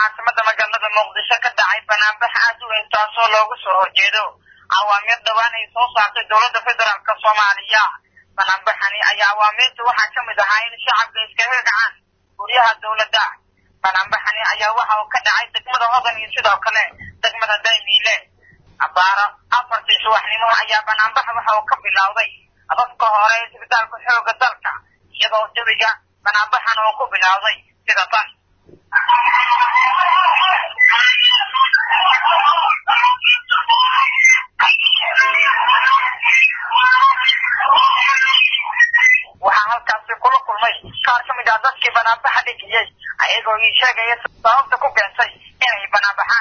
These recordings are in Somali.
caasimada magaalada Muqdisho ka dhacay banaanbax aad u weyn taasoo loogu soo horjeedo awaamir dhawaan ay soo saartay dowladda federaalka Soomaaliya. Banaanbaxani ayaa awaamirta waxaa ka mid ahaa in shacabka iskaga kacaan guryaha dowladda. Banaanbaxani ayaa waxa uu ka dhacay degmada Hodan iyo sidoo kale degmada Daymile. Abaara 4 subaxnimo ayaa banaanbax waxa uu ka bilowday afka hore isbitaalka xoogga dalka iyadoo jawiga banaanbaxan uu ku bilowday sida tan. waxaa halkaasi kula kulmay qaar ka mid ah dadkii banaanbaxa dhigayay ayagoo ii sheegaya sababta ku keentay inay banaanbaxaan.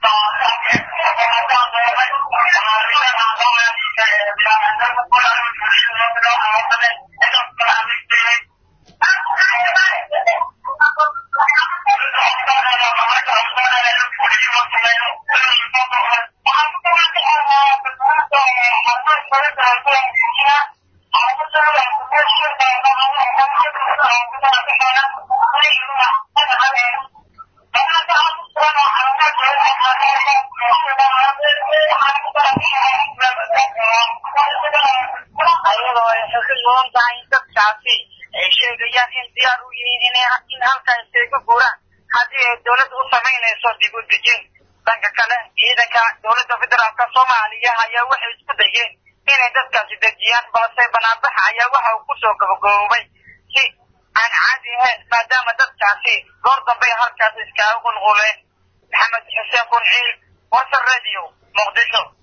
ayadoo ay xukuuman tahay dadkaasi ay sheegayaan in diyaar u yihiin in halkaas ay ku guuraan haddii ay dowladdu u samaynayso dib u dejin. dhanka kale ciidanka dowladda federaalka Soomaaliya ayaa waxay isku dayeen inay dadkaasi dejiyaan balse banaanbaxa ayaa waxa uu kusoo gabagaboobay si aan caadi ahayn maadaama dadkaasi goor dambe halkaas iskaga qulquleen. Maxamed Xuseen Kunciil, Warsan Radio, Muqdisho.